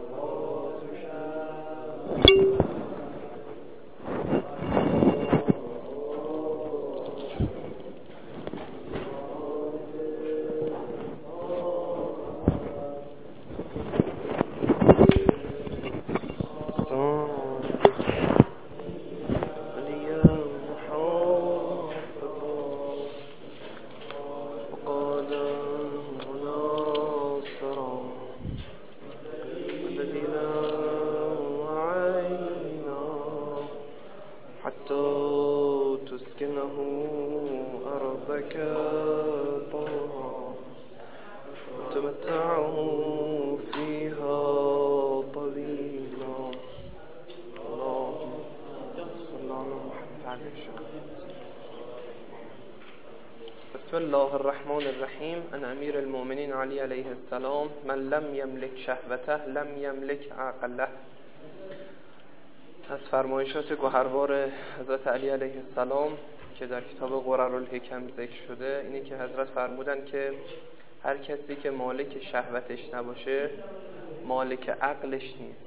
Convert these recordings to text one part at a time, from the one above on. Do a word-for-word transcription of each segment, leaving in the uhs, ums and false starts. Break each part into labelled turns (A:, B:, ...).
A: بسم الله الرحمن الرحیم. ان امیر المؤمنین علی علیه السلام من لم یملک شهوته لم یملک عقله. از فرمایشات گوهروار حضرت علی علیه السلام که در کتاب قررالحکم ذکر شده اینه که حضرت فرمودن که هر کسی که مالک شهوتش نباشه مالک عقلش نیست.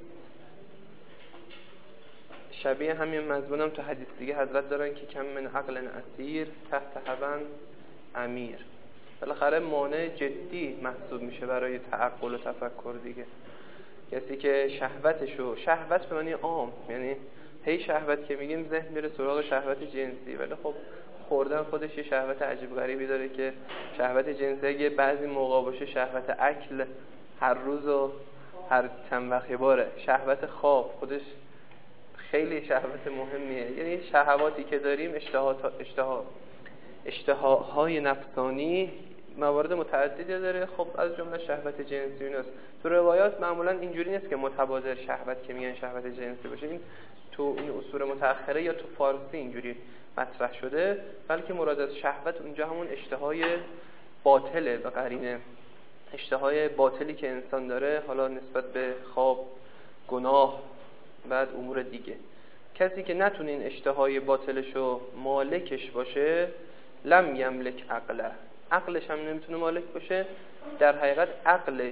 A: شبیه همین مضمونم تو حدیث دیگه حضرت دارن که کم من عقل اسیر تحت هون امیر. بالاخره مانع جدی محسوب میشه برای تعقل و تفکر دیگه. کسی که شهوتشو، شهوت به معنی عام، یعنی هی شهوت که میگیم ذهن میره سراغ شهوت جنسی، ولی خب خوردن خودش یه شهوت عجیب غریبی داره که شهوت جنسی اگه بعضی موقع باشه شهوت اکل هر روز و هر چند وقت باره، شهوت خواب خودش خیلی شهوت مهمیه. یعنی شهواتی که داریم اشتهات اشتها اشتهاهای نفسانی موارد متعددی داره. خب از جمله شهوت جنسی ایناست. تو روایات معمولا اینجوری نیست که متبادر شهوت که میگن شهوت جنسی باشه، این تو این اصول متأخره یا تو فارسی اینجوری مطرح شده، بلکه مراد از شهوت اونجا همون اشتهای باطله و قرینه، اشتهای باطلی که انسان داره، حالا نسبت به خواب، گناه، بعد امور دیگه. کسی که نتونه این اشتهای باطلشو مالکش باشه لم یملک عقله، عقلش هم نمیتونه مالک باشه. در حقیقت عقلش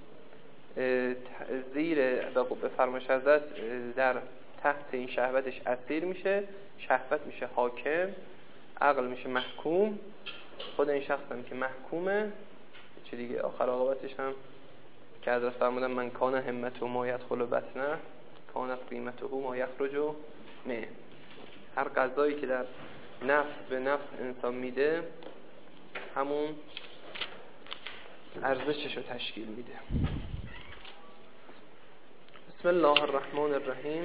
A: زیر به فرمایش حضرت در تحت این شهوتش اسیر میشه، شهوت میشه حاکم، عقل میشه محکوم. خود این شخص هم که محکومه چه دیگه آخر عاقبتش هم که حضرت فرمودن من کان همته ما یدخل بطنه کان قیمته ما یخرج منه. هر غذایی که در نفس به نفس انسان میده همون ارزشش رو تشکیل میده. بسم الله الرحمن الرحیم.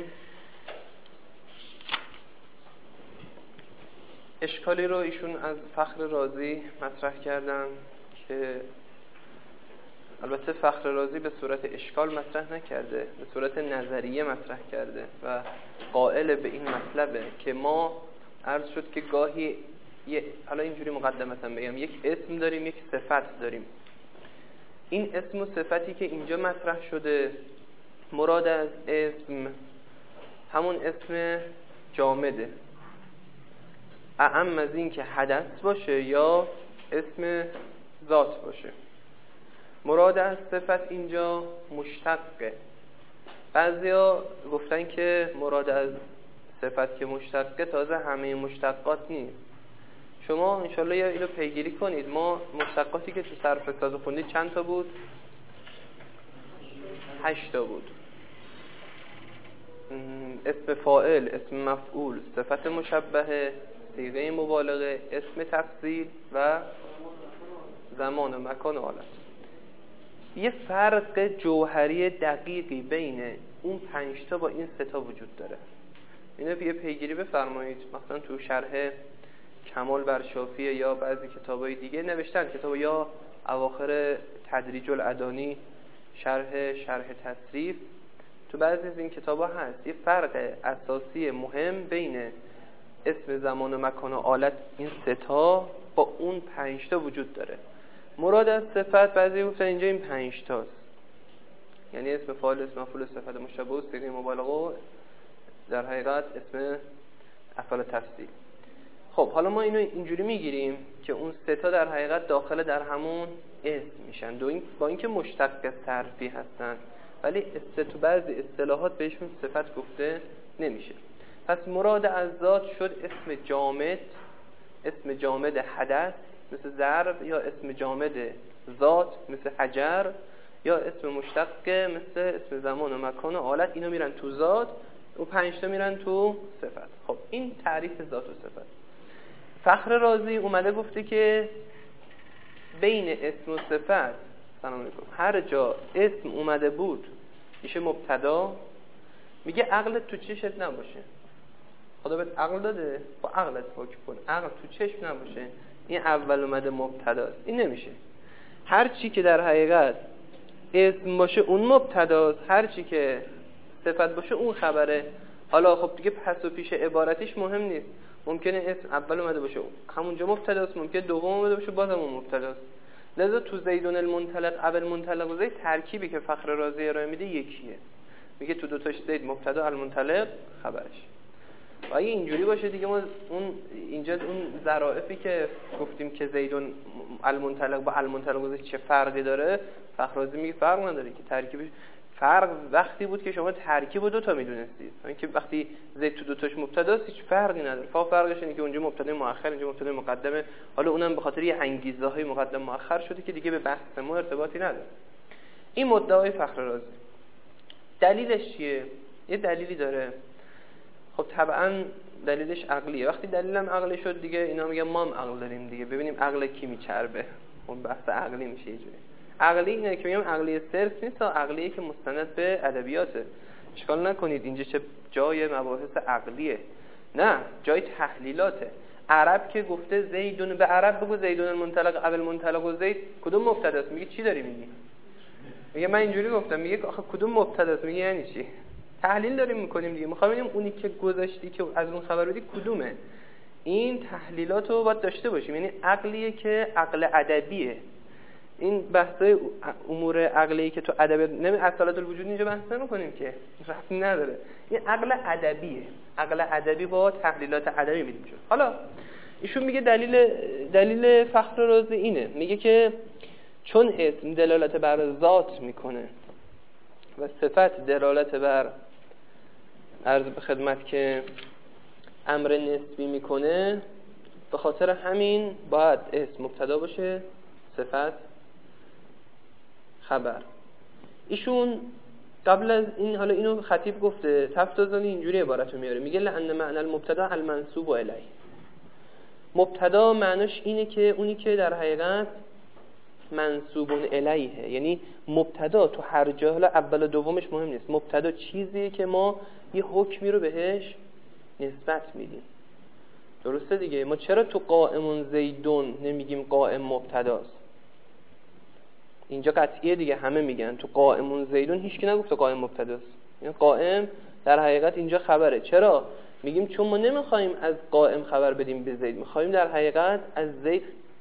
A: اشکالی رو ایشون از فخر رازی مطرح کردن که البته فخر رازی به صورت اشکال مطرح نکرده، به صورت نظریه مطرح کرده و قائل به این مطلبه که ما عرض شد که گاهی یه حالا اینجوری مقدمتا بگم یک اسم داریم یک صفت داریم. این اسم و صفتی که اینجا مطرح شده مراد از اسم همون اسم جامده، اعم از این که حدث باشه یا اسم ذات باشه. مراد از صفت اینجا مشتقه. بعضیا گفتن که مراد از صفت که مشتقه تازه همه مشتقات نیست. شما انشالله یا اینو پیگیری کنید. ما مشتقاتی که تو صرف ساز خوندید چند تا بود؟ هشت تا بود. اسم فاعل، اسم مفعول، صفت مشبهه، صیغه مبالغه، اسم تفضیل و زمان و مکان و حالت. یه فرق جوهری دقیقی بین اون پنج تا با این سه تا وجود داره. اینو یه پیگیری بفرمایید. مثلا تو شرح کمال بر شافیه یا بعضی کتابای دیگه نوشتن، کتاب یا اواخر تدریج الادانی شرح شرح تصریف، تو بعضی از این کتابا هست یه فرق اساسی مهم بین اسم زمان و مکان و آلت این سه تا با اون پنج تا وجود داره. مراد از صفت بعضی گفتن اینجا این پنج تاست، یعنی اسم فاعل، اسم مفعول، صفت مشبه و صیغه مبالغه، در حقیقت اسم افعال تفضیل. خب حالا ما اینو اینجوری میگیریم که اون سه تا در حقیقت داخل در همون اسم میشن، دو این با اینکه مشتق صرفی هستن ولی تو بعضی اصطلاحات بهشون صفت گفته نمیشه. پس مراد از ذات شد اسم جامد، اسم جامد حدث مثل ضرب، یا اسم جامد ذات مثل حجر، یا اسم مشتق مثل اسم زمان و مکان و حالت. اینو میرن تو ذات و پنج تا میرن تو صفت. خب این تعریف ذات و صفت. فخر رازی اومده گفته که بین اسم و صفت، سلام علیکم، هر جا اسم اومده بود میشه مبتدا. میگه عقلت تو چشت نباشه. خدا بهت عقل داده، با عقلت حکم کن. عقل تو چشم نباشه، این اول اومده مبتداست. این نمیشه. هر چی که در حقیقت اسم باشه اون مبتداست، هر چی که صفت باشه اون خبره. حالا خب دیگه پس و پیش عبارتش مهم نیست. ممکنه اسم اول اومده باشه همونجا مبتداست، ممکنه دوم اومده باشه بازم اون مبتداست. لذا تو زیدون المنطلق اول منطلق و زید ترکیبی که فخر رازی ارائه میده یکیه. میگه تو دو تاش زید مبتدا، المنطلق خبرش. و اگه اینجوری باشه دیگه ما اون اینجا اون ظرافی که گفتیم که زیدون المنطلق با المنطلق و زید چه فرقی داره، فخر رازی میگه فرق نداره که ترکیبش. فرق وقتی بود که شما ترکیب رو دو تا میدونستید، اینکه وقتی زید تو دو تاش مبتداست هیچ فرقی نداره. فقط فرقش اینه که اونجا مبتدا مؤخر، اینجا مبتدا مقدمه. حالا اونم به خاطر یه انگیزه های مقدم مؤخر شده که دیگه به بحث ما ارتباطی نداره. این مدعای فخر رازی. دلیلش چیه؟ یه دلیلی داره. خب طبعا دلیلش عقلیه. وقتی دلیلم عقلی شد دیگه اینا میگن ما هم عقل داریم دیگه، ببینیم عقل کی میچربه. اون بحث عقلی میشه یه جوری. عقلی اینه که میگم عقلی صرف نیست، تا عقلیه که مستند به ادبیاته. اشکال نکنید اینجا چه جای مباحث عقلیه، نه جای تحلیلاته. عرب که گفته زیدون، به عرب بگو زیدون المنطلق اول منطلق و زید کدوم مبتداست؟ میگه چی داری میگی؟ میگه من اینجوری گفتم. میگه آخه کدوم مبتداست؟ میگه یعنی چی؟ تحلیل داریم میکنیم دیگه، میخوام ببینیم اونی که گذاشتی که از اون خبر بدی کدومه. این تحلیلات رو باید داشته باشیم. یعنی عقلیه که عقل ادبیه. این بحثای امور عقلی که تو ادب نمی اصالت الوجود اینجا بحث نمی‌کنیم که ربطی نداره. این عقل ادبیه. عقل ادبی با تحلیلات ادبی میدیم شد. حالا ایشون میگه دلیل دلیل فخر رازی اینه، میگه که چون اسم دلالت بر ذات میکنه و صفت دلالت بر عرض به خدمت که امر نسبی میکنه، به خاطر همین باید اسم مبتدا باشه، صفت خبر. ایشون قبل از این، حالا اینو خطیب گفته، تفتازانی اینجوری عبارتو میاره، میگه لأن معنی المبتدا المنصوب الیه. مبتدا معناش اینه که اونی که در حقیقت منصوب الیه، یعنی مبتدا تو هر جا، حالا اول و دومش مهم نیست، مبتدا چیزیه که ما یه حکمی رو بهش نسبت میدیم. درسته دیگه؟ ما چرا تو قائمون زیدون نمیگیم قائم مبتداست؟ اینجا قطعیه دیگه، همه میگن تو قائمون زیدون، هیچ کی نگفته قائم مبتداست. یعنی قائم در حقیقت اینجا خبره. چرا میگیم؟ چون ما نمیخوایم از قائم خبر بدیم به زید، میخوایم در حقیقت از زید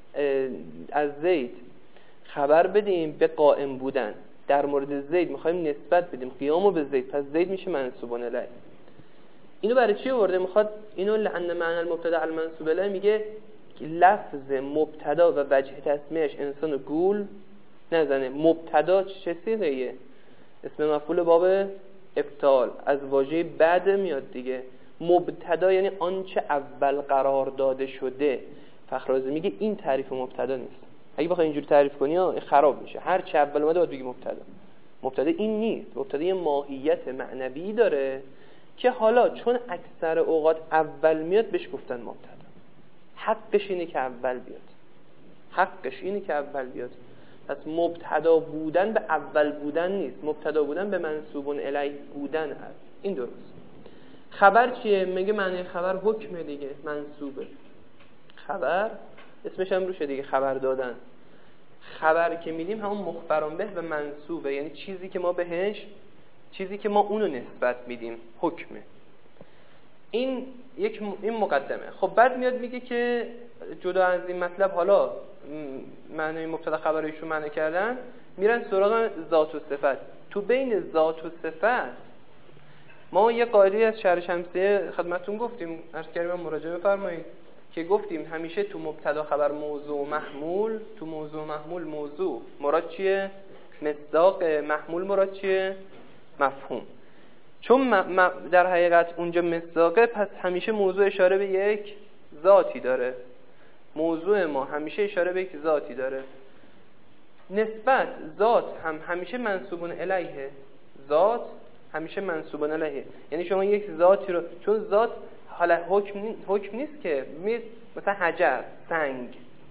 A: از زید خبر بدیم به قائم بودن. در مورد زید میخوایم نسبت بدیم قیامو به زید، پس زید میشه منصوب الیه. اینو برای چی آورده؟ میخواد اینو لعن معنی المبتدا المنصوب الیه، میگه لفظ مبتدا و وجه تسمیهش انسانو گول نزنه. مبتدا چه صیغه‌ایه؟ اسم مفعول باب ابطال، از واژه بعد میاد دیگه. مبتدا یعنی آنچه اول قرار داده شده. فخررازی میگه این تعریف مبتدا نیست. اگه بخوای اینجوری تعریف کنی ها خراب میشه. هر چه اول اومده باید بگی مبتدا. مبتدا این نیست. مبتدا یه ماهیت معنوی داره که حالا چون اکثر اوقات اول میاد بهش گفتن مبتدا. حقش اینه که اول بیاد. حقش اینه که اول بیاد. پس مبتدا بودن به اول بودن نیست، مبتدا بودن به منصوب الیه بودن هست. این درست. خبر چیه؟ میگه معنی خبر حکم دیگه، منصوبه. خبر اسمش هم روشه دیگه، خبر دادن. خبر که میدیم همون مخبران به و منصوبه، یعنی چیزی که ما بهش، چیزی که ما اونو نسبت میدیم، حکمه. این یک م... این مقدمه. خب بعد میاد میگه که جدا از این مطلب، حالا معنی مبتدا خبرایشون معنی کردن، میرن سراغ ذات و صفت. تو بین ذات و صفت ما یه قاعده از شرح شمسیه خدمتتون گفتیم، عرض کردیم مراجعه بفرمایید، که گفتیم همیشه تو مبتدا خبر موضوع محمول، تو موضوع محمول موضوع مراد چیه؟ مصداق. محمول مراد چیه؟ مفهوم. چون م- م- در حقیقت اونجا مصداقه، پس همیشه موضوع اشاره به یک ذاتی داره. موضوع ما همیشه اشاره به یک ذاتی داره. نسبت ذات هم همیشه منسوبون الیه. ذات همیشه منسوبون الیه، یعنی شما یک ذاتی رو، چون ذات حالا حکم نی... حکم نیست که می... مثلا حجر، سنگ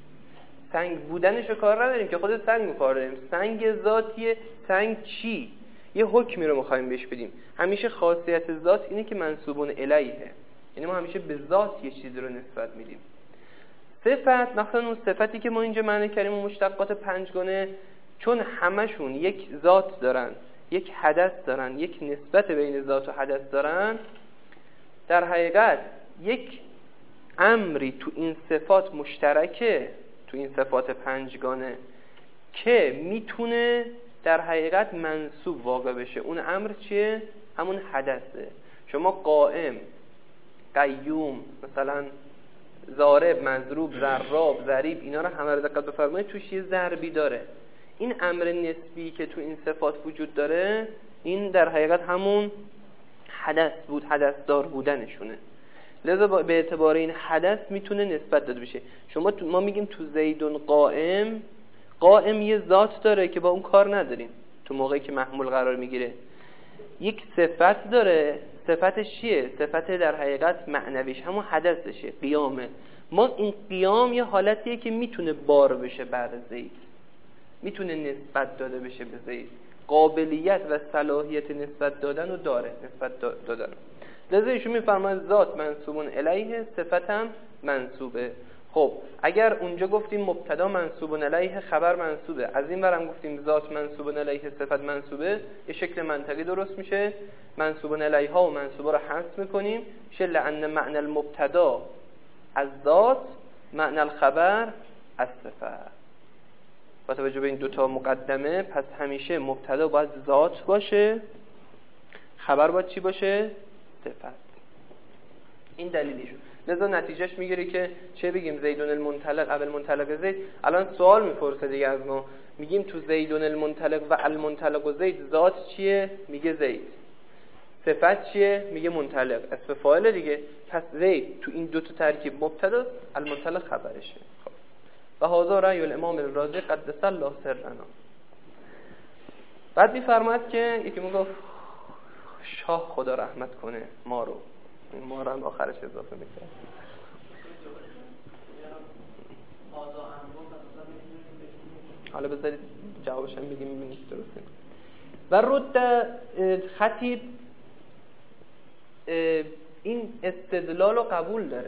A: سنگ بودنش رو کار نداریم که خود سنگ رو کار داریم. سنگ ذاتیه. سنگ چی؟ یه حکمی رو می‌خوایم بهش بدیم. همیشه خاصیت ذات اینه که منسوبون الیه، یعنی ما همیشه به ذات یه چیزی رو نسبت میدیم. صفت، مثلا اون صفتی که ما اینجا معنی کردیم و مشتقات پنجگانه، چون همشون یک ذات دارن، یک حدث دارن، یک نسبت بین ذات و حدث دارن، در حقیقت یک امری تو این صفات مشترکه، تو این صفات پنجگانه، که میتونه در حقیقت منسوب واقع بشه. اون امر چیه؟ همون حدثه. شما قائم، قیوم، مثلا ضارب، مضروب، ضراب، ضریب، اینا رو همه رو دقت بفرمایید، توش یه ضربی داره. این امر نسبی که تو این صفات وجود داره، این در حقیقت همون حدث بود، حدث دار بودنشونه. لذا به اعتبار این حدث میتونه نسبت داده بشه. شما تو ما میگیم تو زیدون قائم، قائم یه ذات داره که با اون کار نداریم. تو موقعی که محمول قرار میگیره یک صفت داره. صفتش چیه؟ صفت در حقیقت معنویش همون حدثشه، قیامه. ما این قیام یه حالتیه که میتونه بار بشه بر زید، میتونه نسبت داده بشه به زید، قابلیت و صلاحیت نسبت دادن رو داره، نسبت دادن. لذا ایشون میفرماید ذات منصوبون الیه، صفت هم منصوبه. خب اگر اونجا گفتیم مبتدا منصوبون الیه، خبر منصوبه، از این ورم گفتیم ذات منصوبون الیه، صفت منصوبه، یه شکل منطقی درست میشه. منصوبون الیه ها و منصوبه رو حذف میکنیم، میشه لأن معنی المبتدا از ذات، معنی الخبر از صفت. با توجه به این دوتا مقدمه، پس همیشه مبتدا باید ذات باشه، خبر باید چی باشه؟ صفت. این دلیلیشون. لذا نتیجهش میگیره که چه بگیم زیدون المنطلق اول منطلق زید. الان سوال میپرسه دیگه از ما، میگیم تو زیدون المنطلق و المنطلق و زید ذات چیه؟ میگه زید. صفت چیه؟ میگه منطلق. اسم فاعل دیگه. پس زید تو این دو تا ترکیب مبتدا، المنطلق خبرشه. خب و هذا رأی الامام الرازی قدس الله سرنا. بعد میفرماد که یکی میگه شاه خدا رحمت کنه ما رو، ما رو هم آخرش اضافه میکنه. حالا بذارید جوابش هم بگیم ببینید درسته. و رد خطیب این استدلال رو قبول داره.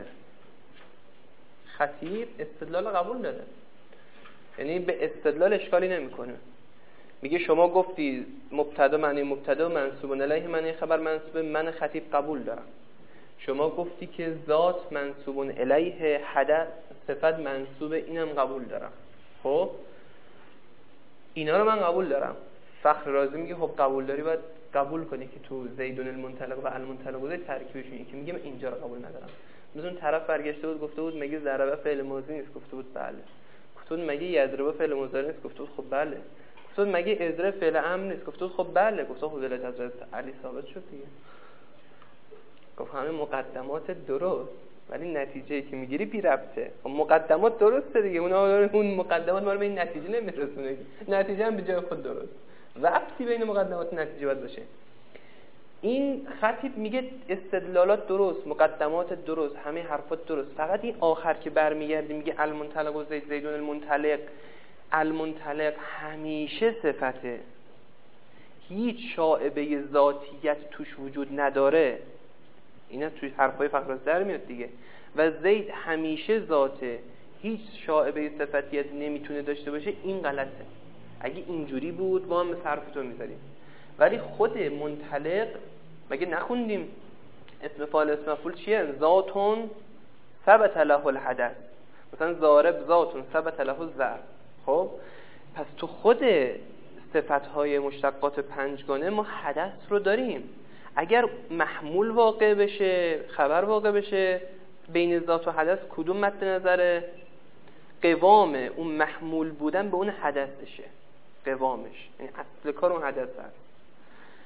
A: خطیب استدلال رو قبول داره، یعنی به استدلال اشکالی نمیکنه. میگه شما گفتی مبتدا معنی مبتدا منصوب الیه معنی خبر منصوب، من خطیب قبول دارم. شما گفتی که ذات منصوب الیه، حدث صفت منصوب، اینم قبول دارم. خب اینا رو من قبول دارم. فخر رازی میگه خب قبول داری، باید قبول کنی که تو زیدون المنطلق و المنطلق و زید ترکیبشون یکی. میگه من اینجا رو قبول ندارم. مثلا طرف برگشته بود گفته بود مگه ضربه فعل ماضی نیست؟ گفته بود بله. گفته بود مگه یضربه فعل مضارع نیست؟ گفته بود خب بله. گفته بود مگه اضراب فعل امر نیست؟ گفته بود خب بله. گفته خب دلت حضرت علی ثابت شد دیگه. گفت همه مقدمات درست ولی نتیجه‌ای که میگیری بی ربطه. خب مقدمات درسته دیگه، اونا اون مقدمات ما رو به این نتیجه نمیرسونه. نتیجه هم به جای خود درست. ربطی بین مقدمات و نتیجه باید باشه. این خطیب میگه استدلالات درست، مقدمات درست، همه حرفات درست، فقط این آخر که برمیگردی میگه المنطلق و زید زیدون المنطلق، المنطلق همیشه صفته، هیچ شائبه ذاتیت توش وجود نداره. اینا توی حرفای فخر در میاد دیگه. و زید همیشه ذاته، هیچ شائبه صفتیت نمیتونه داشته باشه. این غلطه. اگه اینجوری بود ما هم مثل حرف تو میزدیم. ولی خود منطلق مگه نخوندیم اسم فاعل اسم مفعول چیه؟ ذاتون ثبت له الحدث. مثلا ضارب ذاتون ثبت له الضرب. خب پس تو خود صفت‌های مشتقات پنجگانه ما حدث رو داریم. اگر محمول واقع بشه، خبر واقع بشه، بین ذات و حدث کدوم مد نظره؟ قوام اون محمول بودن به اون حدثشه، قوامش، یعنی اصل کار اون حدث هست.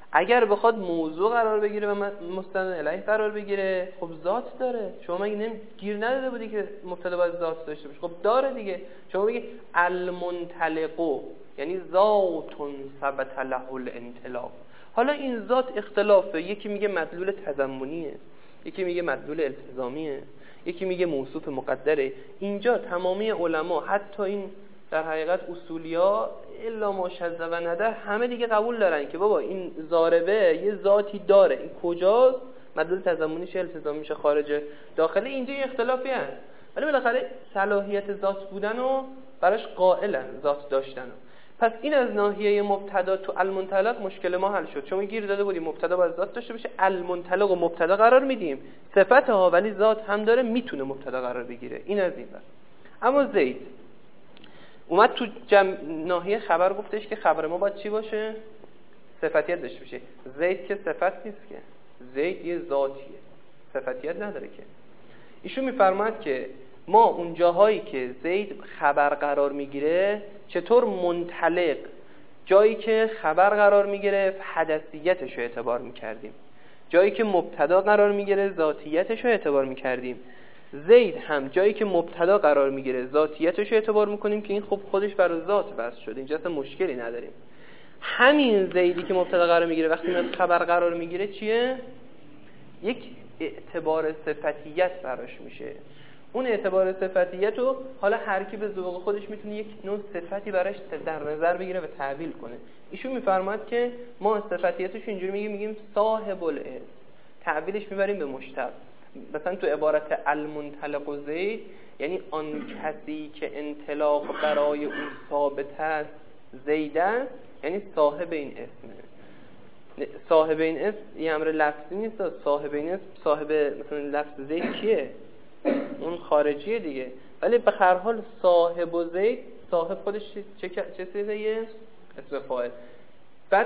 A: اگر بخواد موضوع قرار بگیره و مستند الیه قرار بگیره، خب ذات داره. شما مگه نمی گیر نداده بودی که مبتدا باید ذات داشته باشه؟ خب داره دیگه. شما بگی المنطلق یعنی ذات ثبت له الانطلاق. حالا این ذات اختلافه، یکی میگه مدلول تضمنیه، یکی میگه مدلول التزامیه، یکی میگه موصوف مقدره. اینجا تمامی علما حتی این در حقیقت اصولیا الا ما شذ و ندر همه دیگه قبول دارن که بابا این ضاربه یه ذاتی داره، این کجاست، مدلول تضمنیش التزامی میشه خارج داخل. اینجا یه اختلافی هست، ولی بالاخره صلاحیت ذات بودن و براش قائلن، ذات داشتن. پس این از ناحیه مبتدا تو المنطلق مشکل ما حل شد. شما گیر داده بودیم مبتدا باید ذات داشته باشه، المنطلق و مبتدا قرار میدیم صفت ها، ولی ذات هم داره، میتونه مبتدا قرار بگیره. این از این بر. اما زید اومد تو جمع ناحیه خبر گفتش که خبر ما باید چی باشه؟ صفتیت داشته باشه. زید که صفت نیست که، زید یه ذاتیه، صفتیت نداره که. ایشون میفرماید که ما اون جاهایی که زید خبر قرار میگیره چطور منطلق، جایی که خبر قرار میگیره حدثیتش رو اعتبار میکردیم، جایی که مبتدا قرار میگیره ذاتیتش رو اعتبار میکردیم. زید هم جایی که مبتدا قرار میگیره ذاتیتش رو اعتبار میکنیم که این خب خودش برای ذات بس شده، اینجا اصلا مشکلی نداریم. همین زیدی که مبتدا قرار میگیره وقتی من خبر قرار میگیره چیه؟ یک اعتبار صفتیت براش میشه. اون اعتبار صفتیت رو حالا هر کی به ذوق خودش میتونه یک نوع صفتی براش در نظر بگیره و تعبیل کنه. ایشون میفرماد که ما صفتیتش اینجوری میگیم میگیم صاحب الاسم، تعبیلش میبریم به مشتق. مثلا تو عبارت المنطلق زید یعنی آن کسی که انطلاق برای اون ثابت است زید است، یعنی صاحب این اسمه. صاحب این اسم یه امر لفظی نیست، صاحب این اسم صاحب مثلا لفظ زید کیه؟ اون خارجیه دیگه. ولی به هر حال صاحب و زید، صاحب خودش چه چه چیزیه؟ اسم فاعل. بعد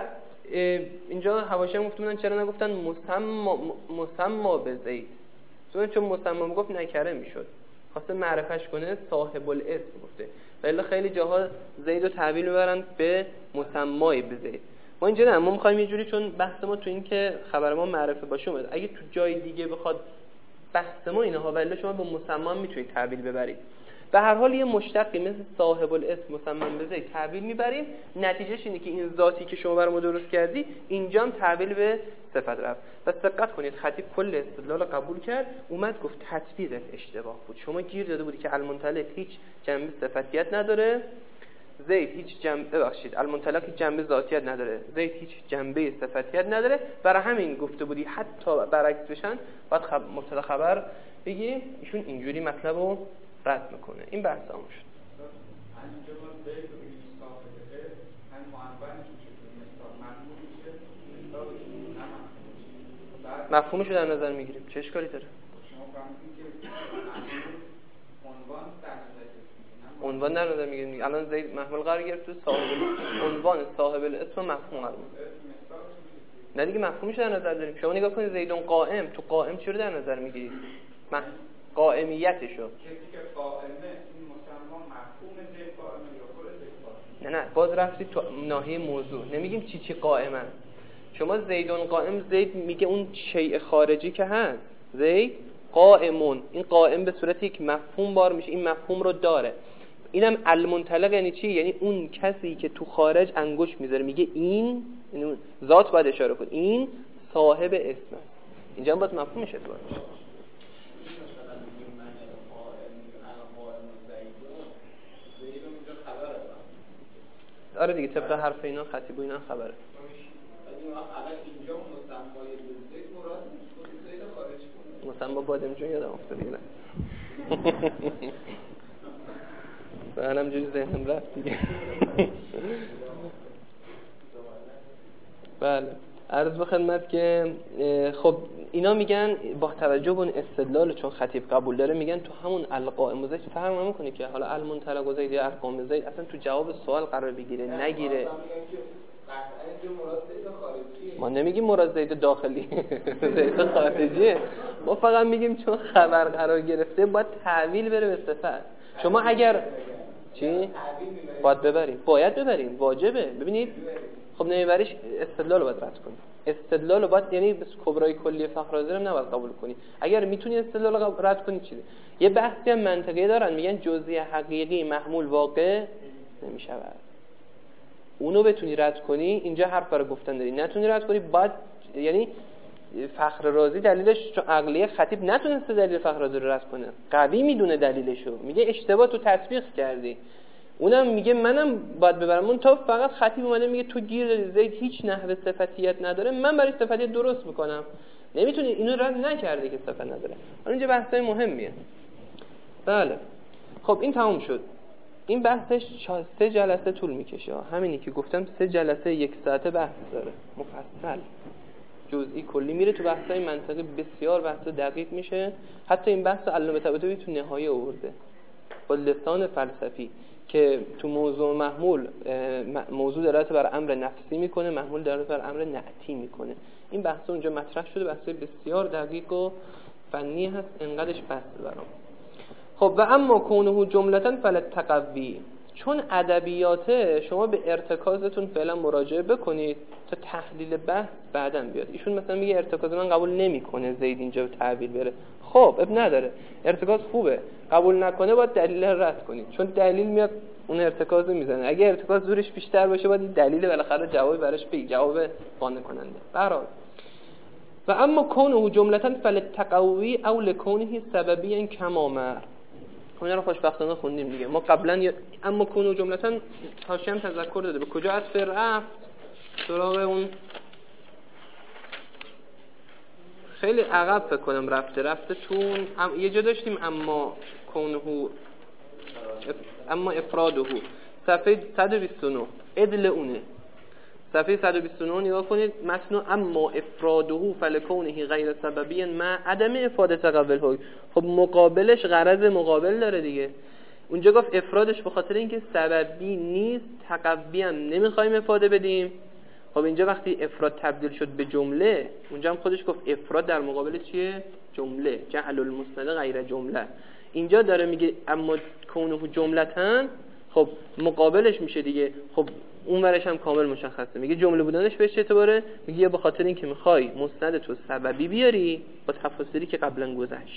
A: اینجا حواشی هم گفتن چرا نگفتن مسما مسما به زید؟ چون مسما میگفت نکره میشد، خواسته معرفش کنه، صاحب الاسم گفته. ولی خیلی جاها زید رو تعبیل میبرن به مسمای به زید. ما اینجا نه، ما میخوایم یه جوری، چون بحث ما تو این که خبر ما معرفه باشه اومد. اگه تو جای دیگه بخواد بحث ما اینها، ولی شما با مسما میتونید تعبیل ببرید. به هر حال یه مشتقی مثل صاحب الاسم مسما به زید تعبیل میبریم، نتیجهش اینه که این ذاتی که شما برام درست کردی اینجا هم تعبیل به صفت رفت. پس دقت کنید، خطیب کل استدلال قبول کرد، اومد گفت تطبیقت اشتباه بود. شما گیر داده بودی که المنطلق هیچ جنبه صفتیت نداره، زید هیچ جنبه ببخشید المنطلق هیچ جنبه ذاتیت نداره، زید هیچ جنبه صفتیت نداره. برای همین گفته بودی حتی برعکس بشن باید خب مبتدا خبر بگی. ایشون اینجوری مطلب رو رد میکنه. این بحث همون شد. مفهومش رو در نظر میگیریم، چه اشکالی داره؟ عنوان در نظر میگیریم. الان زید محمول قرار گرفت، تو صاحب عنوان صاحب الاسم مفهوم قرار میگیره. نه دیگه مفهومش در نظر داریم. شما نگاه کنید زیدون قائم، تو قائم چی رو در نظر میگیرید؟ مح... قائمیتشو. کسی که قائمه این مسلمان مفهوم زید قائمه یا خود زید قائمه؟ نه نه، باز رفتید تو ناحیه موضوع. نمیگیم چی چی قائمه. شما زیدون قائم، زید میگه اون شیء خارجی که هست، زید قائمون، این قائم به صورتی که مفهوم بار میشه، این مفهوم رو داره. اینم المنطلق یعنی چی؟ یعنی اون کسی که تو خارج انگوش میذاره میگه این، یعنی ذات باید اشاره کنه، این صاحب اسم است. اینجا هم باید مفهومش اعتبار بشه. آره دیگه، طبق حرف اینا خطیب و اینا خبره. مثلا با بادمجون یادم افتاد دیگه. منم جوری ذهنم رفت دیگه. بله، عرض به خدمت که خب اینا میگن با توجه به اون استدلال، چون خطیب قبول داره، میگن تو همون القائم زید فرق نمیکنه که حالا المنطلق زید یا القائم زید اصلا تو جواب سوال قرار بگیره نگیره. ما نمیگیم مراد زید داخلی، زید خارجیه. ما فقط میگیم چون خبر قرار گرفته باید تعویل بره به صفت. شما اگر چی؟ باید ببریم، باید ببریم، واجبه. ببینید خب نمیبریش استدلال رو باید رد کنیم. استدلال رو باید، یعنی بس کبرای کلی فخررازی رو نباید قبول کنی. اگر میتونی استدلال رو رد کنی چیه؟ یه بحثی هم منطقی دارن، میگن جزئی حقیقی محمول واقع نمیشود. اونو بتونی رد کنی، اینجا حرف برای گفتن داری. نتونی رد کنی، باید یعنی فخررازی دلیلش چون عقلیه خطیب نتونسته دلیل فخررازی رو رد کنه، قوی میدونه دلیلشو، میگه اشتباه تو تطبیق کردی. اونم میگه منم باید ببرم. اون تا فقط خطیب اومده میگه تو گیر زید هیچ نحوه صفتیت نداره، من برای صفتیت درست میکنم. نمیتونی اینو رد نکرده که صفت نداره. اینجا بحثای مهمیه. بله خب این تموم شد. این بحثش سه جلسه طول میکشه. همینی که گفتم سه جلسه یک ساعته بحث داره، مفصل جزئی کلی میره تو بحثای منطقی، بسیار بحث دقیق میشه. حتی این بحث علامه طباطبایی تو نهایه آورده با لسان فلسفی که تو موضوع محمول موضوع دلالت بر امر نفسی میکنه، محمول دلالت بر امر نعتی میکنه. این بحث اونجا مطرح شده، بحث بسیار دقیق و فنی هست، انقدرش بحث برام. خب و اما کونه جملتاً فلتقوی، چون ادبیاته شما به ارتکازتون فعلا مراجعه بکنید تا تحلیل بحث بعداً بیاد. ایشون مثلا میگه ارتکاز من قبول نمیکنه زید اینجا تعبیر بره، خب اب نداره، ارتکاز خوبه، قبول نکنه باید دلیل رد کنید، چون دلیل میاد اون ارتکاز رو میزنه. اگه ارتکاز زورش بیشتر باشه باید دلیل بالاخره جوابی براش بگی، جواب قانع کننده. برای و اما کونه جملتاً فلتقوی او لکونه سببی کما مر، اینا رو خوشبختانه خوندیم دیگه. ما قبلا ی... اما کونه جملتاً حاشیه هم تذکر داده به کجا عطف رفت، سراغ اون خیلی عقب فکر کنم رفته رفته تون ام... یه جا داشتیم اما کونه اف... اما افراده صفحه صد و بیست و نه ادل اونه، صفحه صد و بیست و نه نگاه کنید متن اما افراده فلکونه غیر سببی ما عدم افاده تقبل های. خب مقابلش غرض مقابل داره دیگه. اونجا گفت افرادش به خاطر اینکه سببی نیست، تقوی هم نمیخوایم افاده بدیم. خب اینجا وقتی افراد تبدیل شد به جمله، اونجا هم خودش گفت افراد در مقابل چیه؟ جمله، جعل المسند غیر جمله. اینجا داره میگه اما کونه جملتن، خب مقابلش میشه دیگه. خب اون ورش هم کامل مشخصه، میگه جمله بودنش بهش اعتباره، میگه یا به خاطر اینکه میخوای مسند تو سببی بیاری با تفاصیلی که قبلا گذشت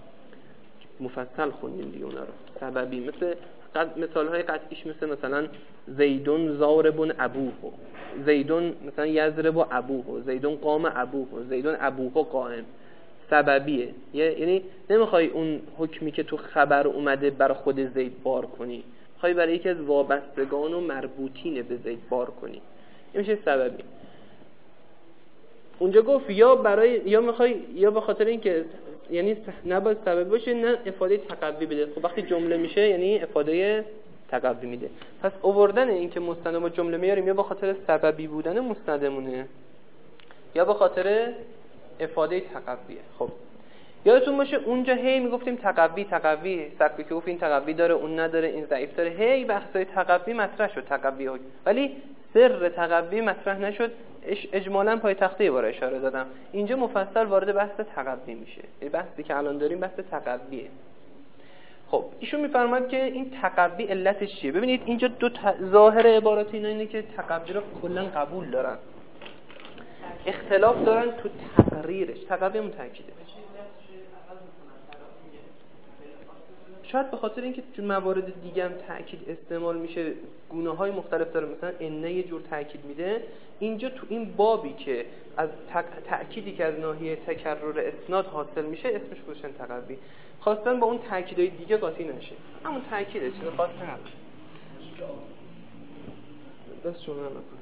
A: مفصل خوندیم دیگه اونا رو. سببی مثل مثال های قطعیش مثل مثلا زیدون ضارب ابوه، زیدون مثلا یضرب ابوه، زیدون قام ابوه، زیدون ابوه قائم. سببیه، یعنی نمیخوای اون حکمی که تو خبر اومده برای خود زید بار کنی، میخوای برای یکی از وابستگان و مربوطین به زید بار کنی. این میشه سببی. اونجا گفت یا برای یا میخوای یا به خاطر اینکه یعنی نباید سبب باشه، نه افاده تقوی بده. خب وقتی جمله میشه یعنی افاده تقوی میده. پس آوردن این که مستند با جمله میاریم یا به خاطر سببی بودن مستندمونه یا به خاطر افاده تقویه. خب یادتون باشه اونجا هی میگفتیم تقوی تقوی سبکی که گفت این تقوی داره اون نداره این ضعیف داره، هی بحثای تقوی مطرح شد تقوی ها، ولی سر تقوی مطرح نشد. اجمالاً پای تخته باره اشاره دادم. اینجا مفصل وارد بحث تقوی میشه. این بحثی که الان داریم بحث تقویه. خب ایشون میفرماد که این تقوی علتش چیه. ببینید اینجا دو ت... ظاهر عبارات اینا اینه که تقوی رو کلا قبول دارن، اختلاف دارن تو تقریرش. تقوی هم تاکیده، شاید به خاطر اینکه تو موارد دیگه هم تأکید استعمال میشه، گونه‌های مختلف داره. مثلا انه یه جور تأکید میده، اینجا تو این بابی که از تأکیدی که از ناحیه تکرر اسناد حاصل میشه اسمش گذاشتن تقوی. خواستن با اون تأکیدهای دیگه قاطی نشه، همون تأکیده چیز خاصی نباشه. بس شما نکن.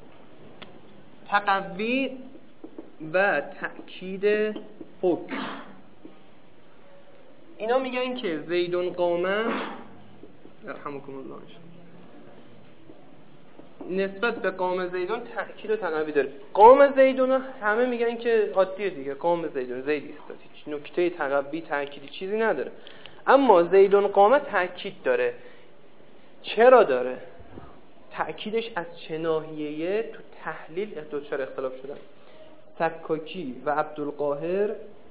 A: تقوی و تأکید حکم، اینا میگن که زیدون قامه رحمکم الله نسبت به قام زیدون تأکید و تقوی داره. قام زیدون همه میگن که عادیه دیگه، قام زیدون زید ایستاد، هیچ نکته تقوی تأکیدی چیزی نداره. اما زیدون قامه تأکید داره. چرا داره؟ تأکیدش از چه ناحیه‌ای؟ تو تحلیل دچار اختلاف شدن. سکاکی و عبدالقاهر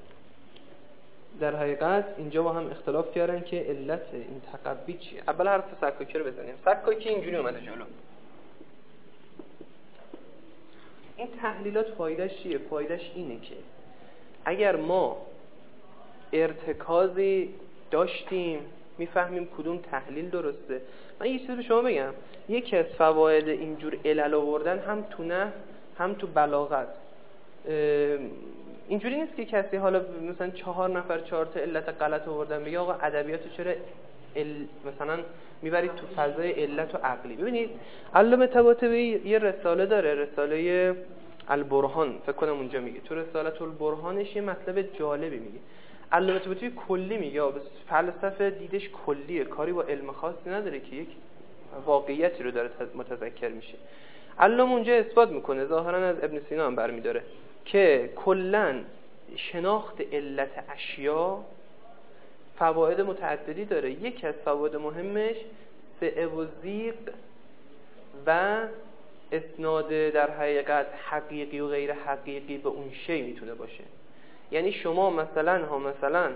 A: در حقیقت اینجا با هم اختلاف کردن که علت این تقوی چیه. اول حرف سکاکی رو بزنیم. سکاکی اینجوری اومده جلو، این تحلیلات فایدهش چیه؟ فایدهش اینه که اگر ما ارتکازی داشتیم میفهمیم کدوم تحلیل درسته. من یه چیزی به شما بگم، یکی از فواید اینجور علل آوردن هم تو نحو هم تو بلاغت اینجوری نیست که کسی حالا مثلا چهار نفر چهار تا علت غلط آوردن بگه آقا ادبیاتو چرا ال... مثلا میبرید تو فضای علت و عقلی. ببینید علامه طباطبایی یه رساله داره، رساله البرهان فکر کنم اونجا میگه، تو رساله البرهانش یه مطلب جالبی میگه. علامه طباطبایی کلی میگه، فلسفه دیدش کلیه، کاری با علم خاصی نداره که یک واقعیتی رو داره متذکر میشه. علامه اونجا اثبات میکنه، ظاهرا از ابن سینا هم برمیداره، که کلن شناخت علت اشیا فواید متعددی داره. یکی از فواید مهمش سعه و ضیق و اسناد در حقیقت حقیقی و غیر حقیقی به اون شی میتونه باشه. یعنی شما مثلا ها مثلا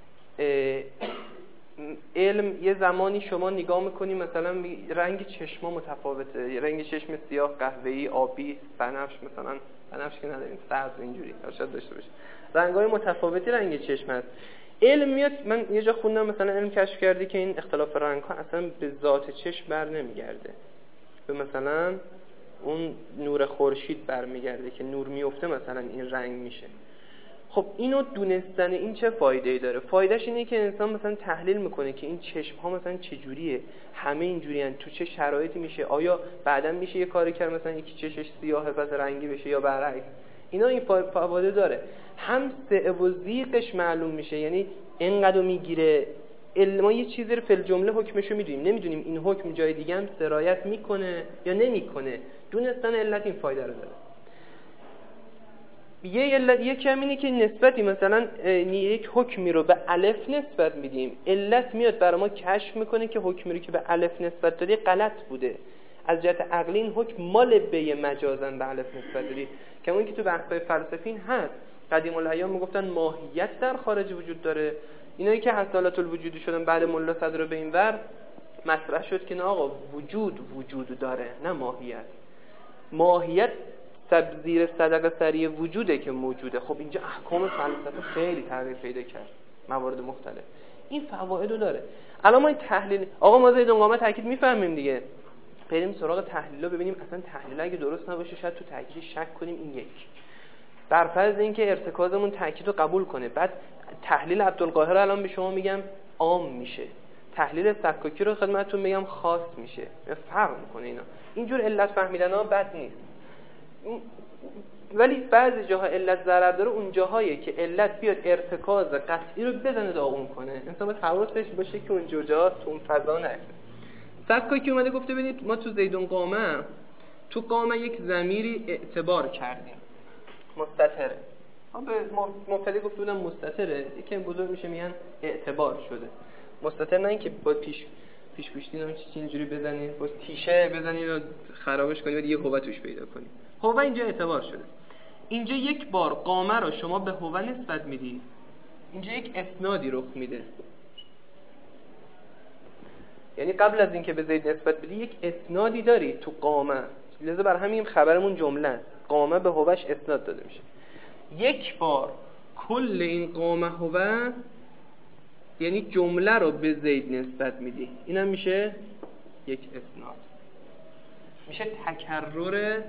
A: علم یه زمانی شما نگاه میکنی مثلا رنگ چشما متفاوته، رنگ چشم سیاه، قهوه‌ای، آبی، بنفش، مثلا بنفش که نداریم، سبز، اینجوری شاید داشته باشه، رنگ‌های متفاوتی رنگ چشم هست. علم میاد، من یه جا خوندم مثلا علم کشف کرده که این اختلاف رنگ‌ها اصلا به ذات چشم بر نمیگرده، به مثلا اون نور خورشید برمیگرده که نور میفته مثلا این رنگ میشه. خب اینو دونستن این چه فایده‌ای داره؟ فایدهش اینه که انسان مثلا تحلیل میکنه که این چشم ها مثلا چه جوریه، همه اینجوری ان، تو چه شرایطی میشه، آیا بعداً میشه یه کاری کرد مثلا یکی چشش سیاهه پس رنگی بشه یا برعکس. اینا این فواید داره. هم سعه و ضیقش معلوم میشه، یعنی اینقدر میگیره ما یه چیزی رو فل جمله حکمشو میدونیم، نمیدونیم این حکم جای دیگه هم سرایت میکنه یا نمیکنه. دونستن علت این فایده رو داره. یه علت یه کمینه که نسبتی مثلا یک حکمی رو به الف نسبت میدیم، علت میاد برای ما کشف میکنه که حکمی رو که به الف نسبت دادی غلط بوده، از جهت عقلی این حکم مال به مجازن به الف نسبت دادی. که اون که تو بحث‌های فلسفی هست، قدیم الایام میگفتن ماهیت در خارج وجود داره. اینایی که حصالت الوجود شدن بعد ملا صدر به این ور مطرح شد که نه آقا وجود وجود داره، نه ماهیت. ماهیت تبذیر صدقه سریع وجوده که موجوده. خب اینجا احکام فلسفه خیلی تغییر پیدا کرد، موارد مختلف. این فوایدو داره. الان ما این تحلیل آقا ما زید قامت تاکید میفهمیم دیگه، بریم سراغ تحلیلو ببینیم اصلا تحلیل اگه درست نباشه شاید تو تاکید شک کنیم. این یک بر فرض اینکه ارتکازمون تاکید رو قبول کنه، بعد تحلیل عبدالقاهر الان به شما میگم عام میشه، تحلیل سکاکی رو خدمتتون میگم خاص میشه، فرق میکنه. اینا اینجور علت فهمیدنها بد نیست، ولی بعضی جاها علت ضرر داره، اون جاهایی که علت بیاد ارتکاز قطعی رو بزنه داغون کنه. انسان باید حواسش باشه که اون جاها تو اون فضا نیفته. سکاکی اومده گفته ببینید ما تو زیدون قامه، تو قامه یک ضمیری اعتبار کردیم مستتره. ها به مبتدی گفته بودم مستتره، یکی بزرگ میشه میگن اعتبار شده. مستتر نه اینکه با پیش پیش پوشتی نام چی اینجوری بزنید، با تیشه بزنید و خرابش کنید و یه هوه توش پیدا کنید. هوه اینجا اعتبار شده. اینجا یک بار قامه رو شما به هوه نسبت میدی، اینجا یک اسنادی رخ میده. یعنی قبل از اینکه به زید نسبت بدی یک اسنادی داری تو قامه، لذا بر همین خبرمون جمله است، قامه به هوهش اسناد داده میشه. یک بار کل این قامه هوه یعنی جمله رو به زید نسبت میدی، اینم میشه یک اسناد، میشه تکرر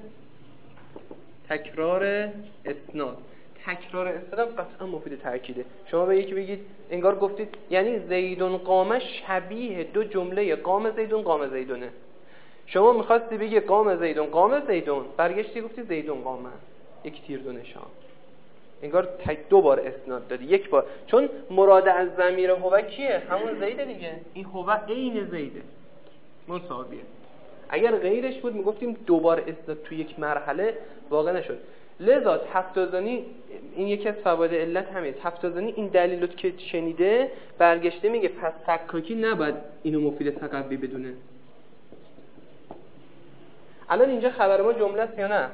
A: تکرار اسناد. تکرار اسناد قطعا مفید تأکیده. شما به یکی بگید انگار گفتید یعنی زیدون قامه شبیه دو جمله قام زیدون قام زیدونه. شما میخواستی بگی قام زیدون قام زیدون، برگشتی گفتی زیدون قامه، یک تیر دو نشان. انگار تک دو بار اسناد دادی، یک بار، چون مراد از ضمیر هوه کیه؟ همون زیده دیگه. این هوه عین زیده، مساویه. اگر غیرش بود میگفتیم دوبار اسناد تو یک مرحله واقع نشد. لذا تفتازانی این یکی از فواید علت همین. تفتازانی این دلیلو که شنیده برگشته میگه پس سکاکی نباید اینو مفید تقوی بدونه. الان اینجا خبر ما جمله است یا نه؟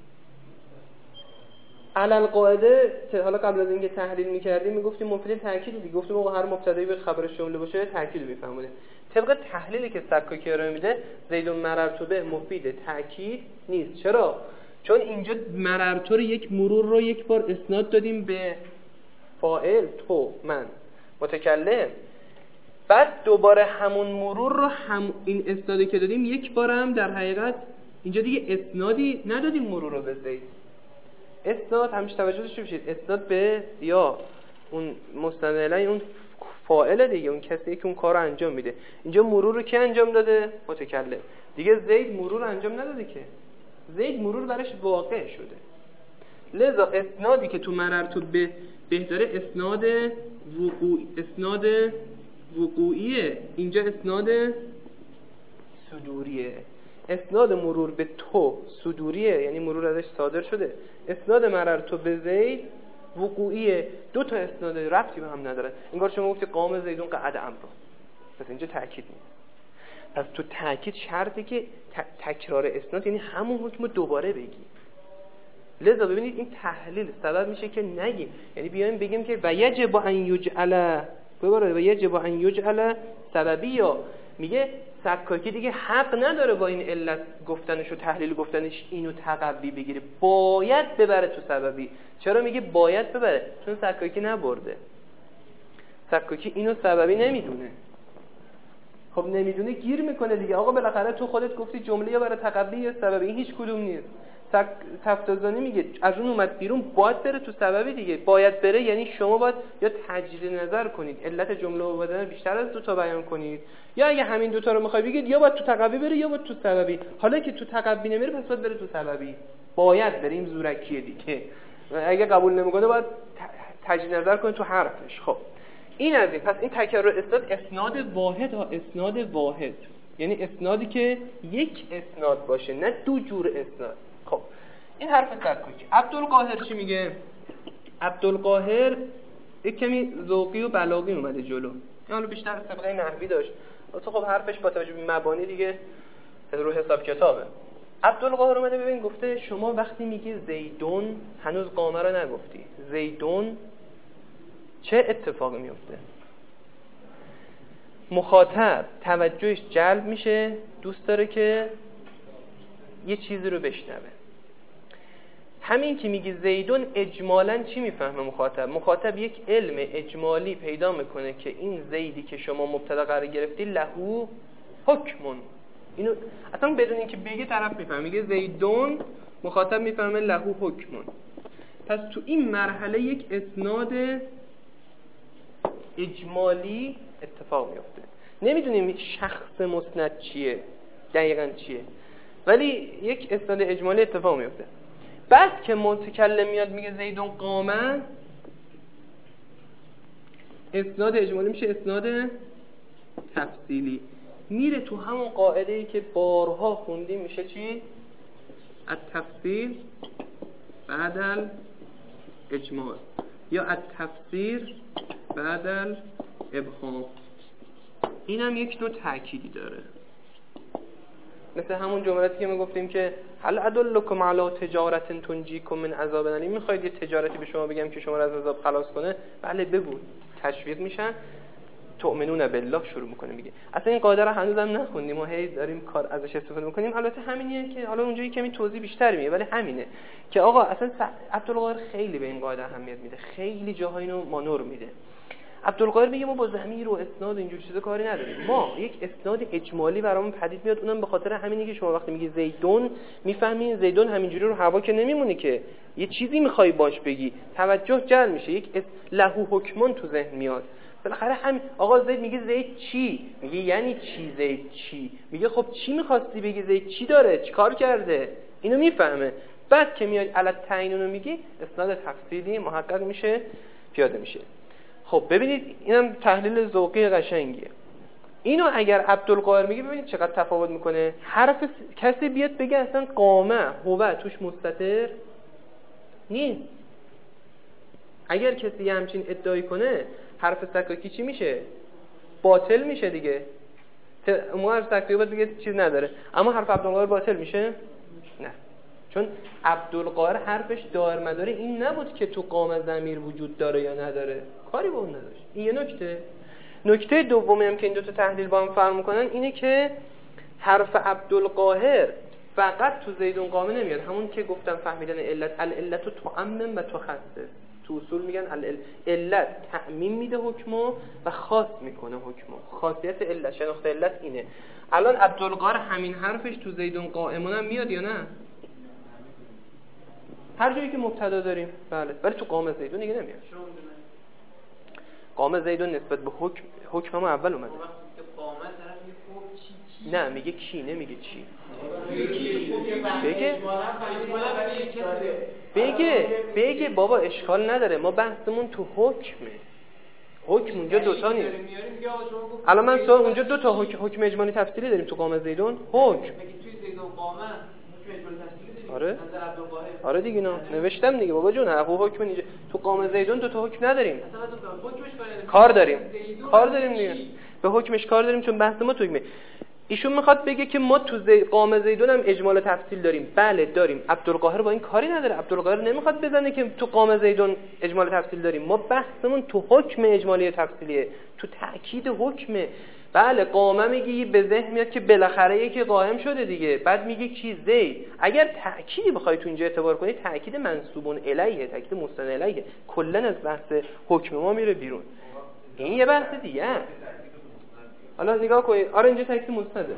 A: علل قاعده حالا قبل از اینکه تحلیل می‌کردیم میگفتیم مفید تاکید دیگه، گفتیم آقا هر مبتدایی به خبرش جمله باشه تاکید میفهمونه. طبق تحلیلی که سکاکی ارائه میده زیدون مررتو به مفید تاکید نیست. چرا؟ چون اینجا مررتو رو یک مرور رو یک بار اسناد دادیم به فاعل، تو، من، متکلم، بعد دوباره همون مرور رو هم این اسنادی که دادیم یک بار هم در حقیقت اینجا دیگه اسنادی ندادیم مرور رو به زید. اسناد همیشه توجه داشته باشید، اسناد به یا اون مستند الیه اون فاعل دیگه، اون کسی که اون کار رو انجام میده. اینجا مرور رو کی انجام داده؟ متکلم. دیگه زید مرور انجام نداده که، زید مرور برش واقع شده. لذا اسنادی که تو مررتو به بهتره اسناد وقوعی، اسناد وقوعیه، اینجا اسناد صدوریه. اسناد مرور به تو صدوریه، یعنی مرور ازش صادر شده. اسناد مررتو به زید وقوعیه. دو تا اسناد ربطی به هم ندارن. انگار شما گفتی قام زیدون قعد امر، پس اینجا تاکید نیست. پس تو تاکید شرطی که تکرار اسناد یعنی همون حکم دوباره بگی. لذا ببینید این تحلیل سبب میشه که نگیم، یعنی بیایم بگیم که و یجب ان یجعل ببره و یجب ان یجعل سببی، یا میگه سکاکی دیگه حق نداره با این علت گفتنش و تحلیل گفتنش اینو تقوی بگیره، باید ببره تو سببی. چرا میگه باید ببره؟ چون سکاکی نبرده. سکاکی اینو سببی نمیدونه. خب نمیدونه گیر میکنه دیگه. آقا بالاخره تو خودت گفتی جمله یا برای تقوی یا سببی، این هیچ کدوم نیست. تفتازانی میگه از اون اومد بیرون باید بره تو سببی دیگه. باید بره یعنی شما باید یا تجدید نظر کنید، علت جمله و بدن بیشتر از دو تا بیان کنید، یا اگه همین دو تا رو میخوای بگید یا باید تو تقوی بره یا باید تو سببی. حالا که تو تقوی نمیره پس باید بره تو سببی. باید بره، این زورکیه دیگه. اگه قبول نمیکنه باید تجدید نظر کنید تو حرفش. خب این از این. پس این تکرار اسناد اسناد واحد ها، اسناد واحد یعنی اسنادی که یک اسناد باشه، نه دو جور اسناد. خب این حرف سکاکی. عبدالقاهر چی میگه؟ عبدالقاهر یک کمی ذوقی و بلاغی اومده جلو، یعنی بیشتر سابقه نحوی داشت، تو خب حرفش با توجه به مبانی دیگه رو حساب کتابه. عبدالقاهر اومده ببین گفته شما وقتی میگی زیدون، هنوز قامه رو نگفتی، زیدون چه اتفاقی میفته؟ مخاطب توجهش جلب میشه، دوست داره که یه چیزی رو بشنوه. همین که میگی زیدون اجمالاً چی میفهمه مخاطب؟ مخاطب یک علم اجمالی پیدا میکنه که این زیدی که شما مبتدا قرار گرفتی لهو حکمون، اینو اصلا بدون اینکه بگه طرف میفهمه. میگه زیدون، مخاطب میفهمه لهو حکمون. پس تو این مرحله یک اسناد اجمالی اتفاق میفته. نمیدونیم شخص مسند چیه، دقیقاً چیه، ولی یک اسناد اجمالی اتفاق میفته. بعد که متکلم میاد میگه زیدون قامه، اسناد اجمالی میشه اسناد تفصیلی، میره تو همون قاعده‌ای که بارها خوندیم، میشه چی؟ التفصیل بعد الاجمال یا التفسیر بعد الابهام. این هم یک نوع تأکیدی داره، مثل همون جملاتی که ما گفتیم که هل ادلکم علی تجارت تنجیکم من عذاب الیم. میخواید یه تجارتی به شما بگم که شما رو از عذاب خلاص کنه؟ بله بگو. تشویق میشن، تؤمنون بالله شروع میکنه میگه. اصلا این قاعده رو هنوزم نخوندیم و هی داریم کار ازش استفاده میکنیم. البته همینیه که حالا اونجایی کمی توضیح بیشتر میده، ولی همینه که آقا اصلا عبدالقاهر خیلی به این قاعده اهمیت میده، خیلی جاها اینو مانور میده. عبدالقاهر میگه ما با ضمیر و اسناد و اینجور چیزا کاری نداریم، ما یک اسناد اجمالی برامون پدید میاد، اونم به خاطر همینه که شما وقتی میگی زیدون میفهمین زیدون همینجوری رو هوا که نمیمونه که، یه چیزی میخوای باش بگی، توجه جلب میشه، یک اس... لهو حکمون تو ذهن میاد. بالاخره همین آقا زید میگه زید چی؟ میگه یعنی چی زید چی؟ میگه خب چی میخواستی بگی؟ زید چی داره؟ چیکار کرده؟ اینو میفهمه. بعد که میاد علت تعیینونو میگی، اسناد تفصیلی محقق میشه، پیاده میشه. خب ببینید اینم تحلیل ذوقی قشنگیه. اینو اگر عبدالقاهر میگه ببینید چقدر تفاوت میکنه. حرف س... کسی بیاد بگه اصلا قامه هو توش مستتر نیست. اگر کسی همچین ادعای کنه حرف سکاکی چی میشه؟ باطل میشه دیگه. ما حرف سکاکی باید بگه چیز نداره، اما حرف عبدالقاهر باطل میشه؟ نه، چون عبدالقاهر حرفش دار مداره این نبود که تو قام ضمیر وجود داره یا نداره، کاری با اون نداشت. این یه نکته. نکته دومی هم که این دو تا تحلیل با هم فرق میکنن اینه که حرف عبدالقاهر فقط تو زیدون قامه نمیاد، همون که گفتم فهمیدن علت، العلت تعمم و تخصص. تو اصول میگن علت تعمیم میده حکمو و خاص میکنه حکمو. خاصیت علت، شناخت علت اینه. الان عبدالقاهر همین حرفش تو زیدون قائمون هم میاد یا نه؟ هر جایی که مبتدا داریم بله، ولی تو قام زیدون دیگه نمیاد. قام زیدون نسبت به حکم حکم ما اول اومده. نه میگه کی، نمیگه چی. بگه بگه بگه بابا اشکال نداره، ما بحثمون تو حکمه. حکم اونجا دوتا نیست. الان من سوال اونجا دو تا حکم, حکم اجمالی تفصیلی داریم تو قام زیدون. حکم آره آره دیگه نه نوشتم دیگه بابا جون، حقوق حکم اینجا تو قام زیدون دو تا حکم نداریم. کار داریم کار داریم دیگه، به حکمش کار داریم چون بحث ما تو حکمه. ایشون میخواد بگه که ما تو زی... قام زیدون هم اجمال تفصیل داریم. بله داریم. عبدالقاهر با این کاری نداره. عبدالقاهر نمیخواد بزنه که تو قام زیدون اجمال تفصیل داریم. ما بحثمون تو حکم اجمالی تفصیلیه، تو تأکید حکمه. بله قامه میگی به ذهن میاد که بالاخره یکی قائم شده دیگه، بعد میگه کی؟ زید. اگر تأکیدی بخوای تو اینجا اعتبار کنی، تأکید منسوبون الیه، تأکید مستند الیه، کلا از بحث حکم ما میره بیرون. این یه بحث دیگه. حالا نگاه کنید، آره اینجا تأکید مستنده.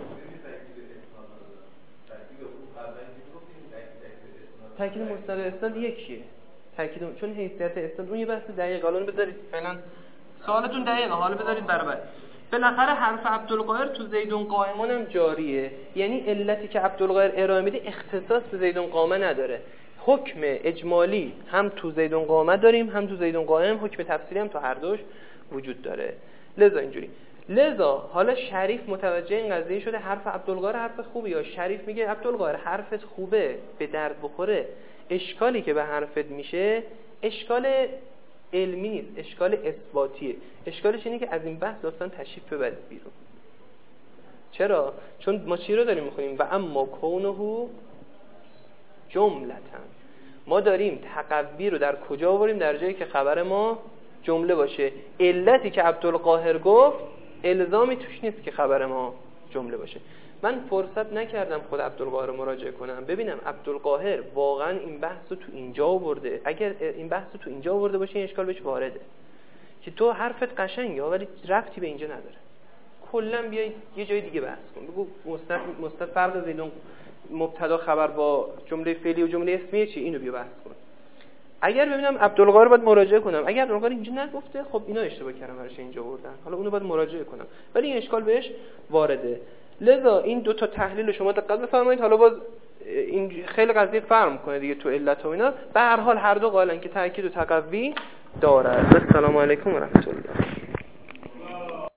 A: تأکید مستند اسناد یکیه. تأکید چون حیثیت اسناد اون یه بحث دقیق. حالا بذارید فعلا سوالتون دقیقه، حالا بذارید برابر. بالاخره حرف عبدالقاهر تو زیدون قائمون هم جاریه، یعنی علتی که عبدالقاهر ارائه میده اختصاص به زیدون قائمه نداره. حکم اجمالی هم تو زیدون قائمه داریم، هم تو زیدون قائم، حکم تفصیلی هم تو هر دوش وجود داره. لذا اینجوری. لذا حالا شریف متوجه این قضیه شده حرف عبدالقاهر حرف خوبه، یا شریف میگه عبدالقاهر حرفت خوبه، به درد بخوره. اشکالی که به حرفت میشه اشکال علمی نیست، اشکال اثباتیه. اشکالش اینه که از این بحث اصلا تشریف ببرید بیرون. چرا؟ چون ما چی رو داریم میخونیم؟ و اما کونه جملتن. ما داریم تقوی رو در کجا آوریم؟ در جایی که خبر ما جمله باشه. علتی که عبدالقاهر گفت الزامی توش نیست که خبر ما جمله باشه. من فرصت نکردم خود عبدالقاهر رو مراجعه کنم ببینم عبدالقاهر واقعا این بحث رو تو اینجا آورده. اگر این بحث رو تو اینجا آورده باشه این اشکال بهش وارده که تو حرفت قشنگه ولی ربطی به اینجا نداره. کلا بیای یه جای دیگه بحث کن، بگو مستند مستند فرق زیدون مبتدا خبر با جمله فعلی و جمله اسمیه چی، اینو بیا بحث کن. اگر ببینم عبدالقاهر رو باید مراجعه کنم، اگر عبدالقاهر اینجا نگفته خب اینا اشتباه کردم براش اینجا آوردن، حالا اونو باید مراجعه کنم، ولی این اشکال بهش وارده. لذا این دو تا تحلیل شما دقت بفرمایید. حالا باز این خیلی قضیه فرق می‌کنه دیگه تو علت و اینا. به هر حال هر دو قائلن که تأکید و تقوی داره. السلام علیکم و رحمت الله.